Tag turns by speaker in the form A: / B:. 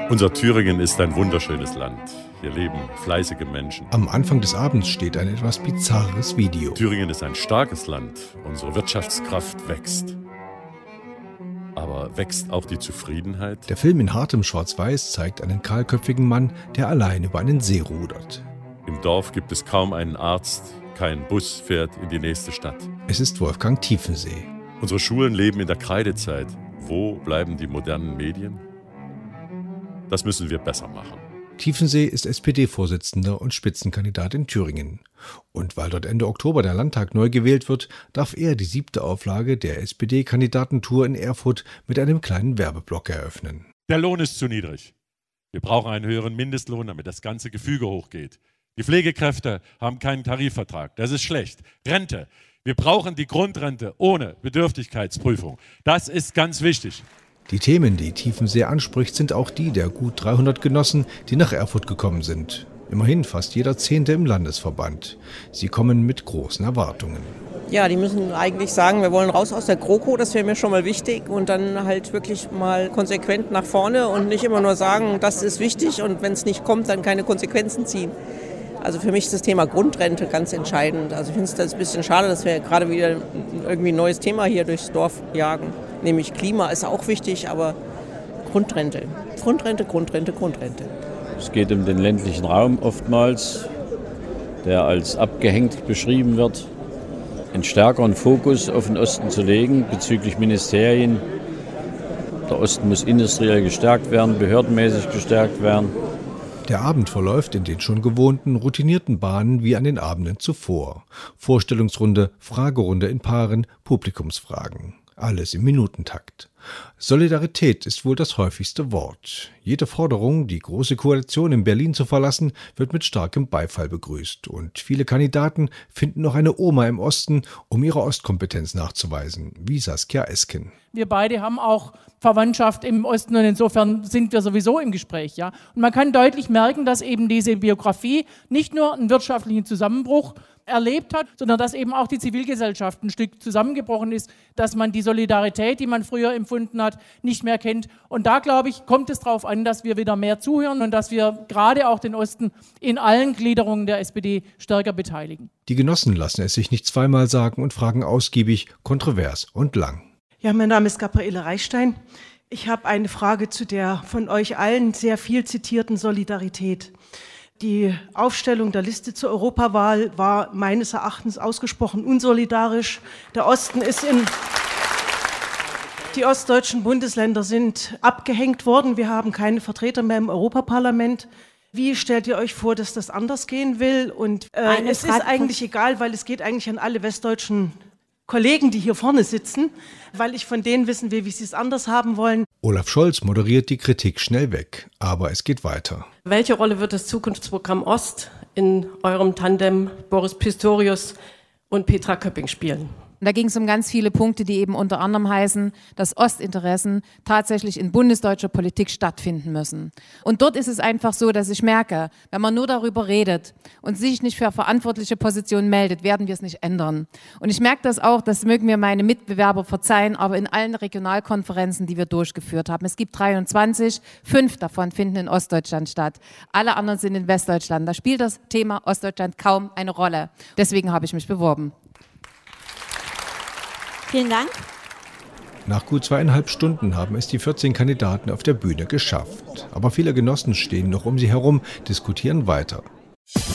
A: Unser Thüringen ist ein wunderschönes Land. Hier leben fleißige Menschen.
B: Am Anfang des Abends steht ein etwas bizarres Video.
A: Thüringen ist ein starkes Land. Unsere Wirtschaftskraft wächst. Aber wächst auch die Zufriedenheit?
B: Der Film in hartem Schwarz-Weiß zeigt einen kahlköpfigen Mann, der allein über einen See rudert.
A: Im Dorf gibt es kaum einen Arzt, kein Bus fährt in die nächste Stadt.
B: Es ist Wolfgang Tiefensee.
A: Unsere Schulen leben in der Kreidezeit. Wo bleiben die modernen Medien? Das müssen wir besser machen.
B: Tiefensee ist SPD-Vorsitzender und Spitzenkandidat in Thüringen. Und weil dort Ende Oktober der Landtag neu gewählt wird, darf er die 7. Auflage der SPD-Kandidatentour in Erfurt mit einem kleinen Werbeblock eröffnen.
A: Der Lohn ist zu niedrig. Wir brauchen einen höheren Mindestlohn, damit das ganze Gefüge hochgeht. Die Pflegekräfte haben keinen Tarifvertrag. Das ist schlecht. Rente. Wir brauchen die Grundrente ohne Bedürftigkeitsprüfung. Das ist ganz wichtig.
B: Die Themen, die Tiefensee anspricht, sind auch die der gut 300 Genossen, die nach Erfurt gekommen sind. Immerhin fast jeder 10. im Landesverband. Sie kommen mit großen Erwartungen.
C: Ja, die müssen eigentlich sagen, wir wollen raus aus der GroKo, das wäre mir schon mal wichtig. Und dann halt wirklich mal konsequent nach vorne und nicht immer nur sagen, das ist wichtig und wenn es nicht kommt, dann keine Konsequenzen ziehen. Also für mich ist das Thema Grundrente ganz entscheidend. Also ich finde es ein bisschen schade, dass wir gerade wieder irgendwie ein neues Thema hier durchs Dorf jagen. Nämlich Klima ist auch wichtig, aber Grundrente. Grundrente, Grundrente, Grundrente.
D: Es geht um den ländlichen Raum oftmals, der als abgehängt beschrieben wird. Einen stärkeren Fokus auf den Osten zu legen bezüglich Ministerien. Der Osten muss industriell gestärkt werden, behördenmäßig gestärkt werden.
B: Der Abend verläuft in den schon gewohnten, routinierten Bahnen wie an den Abenden zuvor. Vorstellungsrunde, Fragerunde in Paaren, Publikumsfragen. Alles im Minutentakt. Solidarität ist wohl das häufigste Wort. Jede Forderung, die Große Koalition in Berlin zu verlassen, wird mit starkem Beifall begrüßt. Und viele Kandidaten finden noch eine Oma im Osten, um ihre Ostkompetenz nachzuweisen, wie Saskia Esken.
E: Wir beide haben auch Verwandtschaft im Osten und insofern sind wir sowieso im Gespräch. Ja? Und man kann deutlich merken, dass eben diese Biografie nicht nur einen wirtschaftlichen Zusammenbruch erlebt hat, sondern dass eben auch die Zivilgesellschaft ein Stück zusammengebrochen ist, dass man die Solidarität, die man früher empfunden hat, nicht mehr kennt. Und da, glaube ich, kommt es darauf an, dass wir wieder mehr zuhören und dass wir gerade auch den Osten in allen Gliederungen der SPD stärker beteiligen.
B: Die Genossen lassen es sich nicht zweimal sagen und fragen ausgiebig, kontrovers und lang.
F: Ja, mein Name ist Gabriele Reichstein. Ich habe eine Frage zu der von euch allen sehr viel zitierten Solidarität. Die Aufstellung der Liste zur Europawahl war meines Erachtens ausgesprochen unsolidarisch. Der Osten ist die ostdeutschen Bundesländer sind abgehängt worden. Wir haben keine Vertreter mehr im Europaparlament. Wie stellt ihr euch vor, dass das anders gehen will? Und es ist eigentlich egal, weil es geht eigentlich an alle westdeutschen Kollegen, die hier vorne sitzen, weil ich von denen wissen will, wie sie es anders haben wollen.
B: Olaf Scholz moderiert die Kritik schnell weg, aber es geht weiter.
G: Welche Rolle wird das Zukunftsprogramm Ost in eurem Tandem Boris Pistorius und Petra Köpping spielen?
H: Und da ging es um ganz viele Punkte, die eben unter anderem heißen, dass Ostinteressen tatsächlich in bundesdeutscher Politik stattfinden müssen. Und dort ist es einfach so, dass ich merke, wenn man nur darüber redet und sich nicht für verantwortliche Positionen meldet, werden wir es nicht ändern. Und ich merke das auch, das mögen mir meine Mitbewerber verzeihen, aber in allen Regionalkonferenzen, die wir durchgeführt haben, es gibt 23, 5 davon finden in Ostdeutschland statt. Alle anderen sind in Westdeutschland. Da spielt das Thema Ostdeutschland kaum eine Rolle. Deswegen habe ich mich beworben.
I: Vielen Dank.
B: Nach gut 2,5 Stunden haben es die 14 Kandidaten auf der Bühne geschafft. Aber viele Genossen stehen noch um sie herum, diskutieren weiter.